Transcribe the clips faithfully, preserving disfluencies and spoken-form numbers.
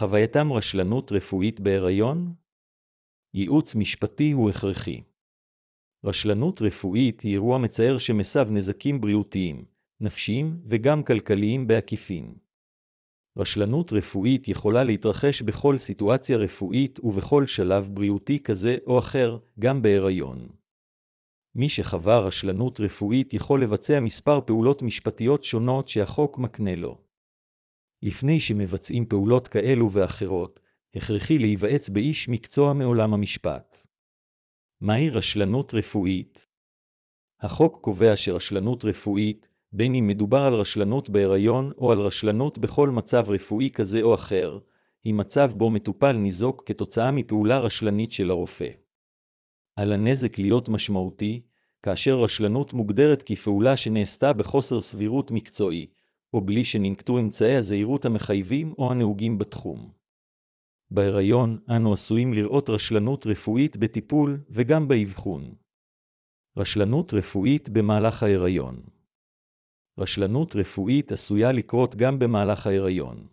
חווייתם רשלנות רפואית בהיריון? ייעוץ משפטי הוא הכרחי. רשלנות רפואית היא אירוע מצער שמסב נזקים בריאותיים, נפשיים וגם כלכליים בעקיפין. רשלנות רפואית יכולה להתרחש בכל סיטואציה רפואית ובכל שלב בריאותי כזה או אחר, גם בהיריון. מי שחווה רשלנות רפואית יכול לבצע מספר פעולות משפטיות שונות שהחוק מקנה לו. לפני שמבצעים פעולות כאלו ואחרות, הכרחי להיוועץ באיש מקצוע מעולם המשפט. מהי רשלנות רפואית? החוק קובע שרשלנות רפואית, בין אם מדובר על רשלנות בהיריון או על רשלנות בכל מצב רפואי כזה או אחר, היא מצב בו מטופל ניזוק כתוצאה מפעולה רשלנית של הרופא. על הנזק להיות משמעותי, כאשר רשלנות מוגדרת כפעולה שנעשתה בחוסר סבירות מקצועי, או בלי שננקטו אמצעי הזהירות המחייבים או הנהוגים בתחום. בהיריון אנו עשויים לראות רשלנות רפואית בטיפול וגם באבחון. רשלנות רפואית במהלך ההיריון. רשלנות רפואית עשויה לקרות גם במהלך ההיריון.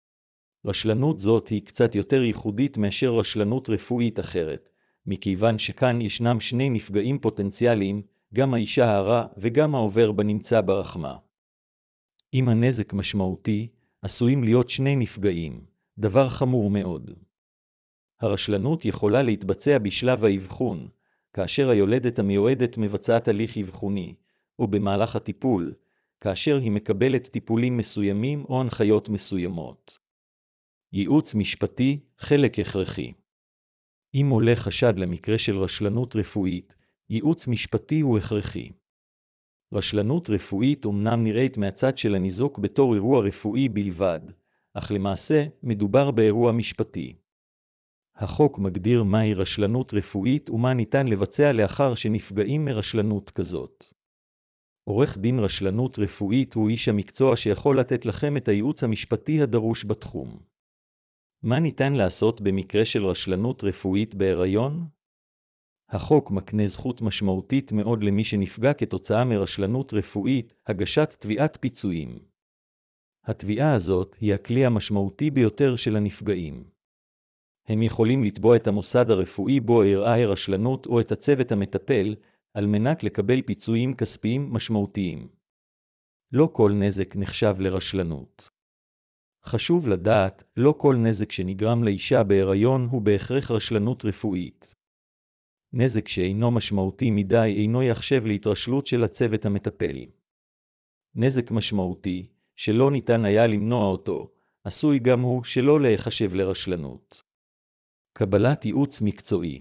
רשלנות זאת היא קצת יותר ייחודית מאשר רשלנות רפואית אחרת, מכיוון שכאן ישנם שני נפגעים פוטנציאליים, גם האישה ההרה וגם העובר בנמצא ברחמה. אם הנזק משמעותי, עשויים להיות שני נפגעים, דבר חמור מאוד. הרשלנות יכולה להתבצע בשלב האבחון, כאשר היולדת המיועדת מבצעת הליך אבחוני, או במהלך הטיפול, כאשר היא מקבלת טיפולים מסוימים או הנחיות מסוימות. ייעוץ משפטי, חלק הכרחי. אם עולה חשד למקרה של רשלנות רפואית, ייעוץ משפטי הוא הכרחי. רשלנות רפואית אומנם נראית מהצד של הניזוק בתור אירוע רפואי בלבד, אך למעשה מדובר באירוע משפטי. החוק מגדיר מהי רשלנות רפואית ומה ניתן לבצע לאחר שנפגעים מרשלנות כזאת. עורך דין רשלנות רפואית הוא איש המקצוע שיכול לתת לכם את הייעוץ המשפטי הדרוש בתחום. מה ניתן לעשות במקרה של רשלנות רפואית בהיריון? החוק מקנה זכות משמעותית מאוד למי שנפגע כתוצאה מרשלנות רפואית, הגשת תביעת פיצויים. התביעה הזאת היא הכלי המשמעותי ביותר של הנפגעים. הם יכולים לתבוע את המוסד הרפואי בו אירעה הרשלנות או את הצוות המטפל, על מנת לקבל פיצויים כספיים משמעותיים. לא כל נזק נחשב לרשלנות. חשוב לדעת, לא כל נזק שנגרם לאישה בהיריון הוא בהכרח רשלנות רפואית. נזק שאינו משמעותי מדי אינו יחשב להתרשלות של הצוות המטפל. נזק משמעותי, שלא ניתן היה למנוע אותו, עשוי גם הוא שלא להיחשב לרשלנות. קבלת ייעוץ מקצועי.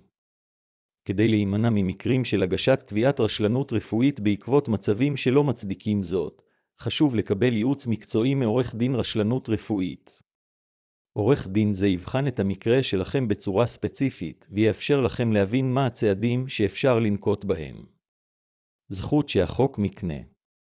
כדי להימנע ממקרים של הגשת תביעת רשלנות רפואית בעקבות מצבים שלא מצדיקים זאת, חשוב לקבל ייעוץ מקצועי מעורך דין רשלנות רפואית. עורך דין זה יבחן את המקרה שלכם בצורה ספציפית, ויאפשר לכם להבין מה הצעדים שאפשר לנקוט בהם. זכות שהחוק מקנה.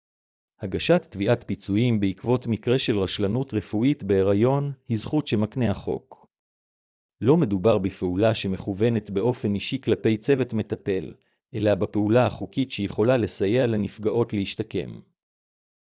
הגשת תביעת פיצויים בעקבות מקרה של רשלנות רפואית בהיריון היא זכות שמקנה החוק. לא מדובר בפעולה שמכוונת באופן אישי כלפי צוות מטפל, אלא בפעולה החוקית שיכולה לסייע לנפגעות להשתקם.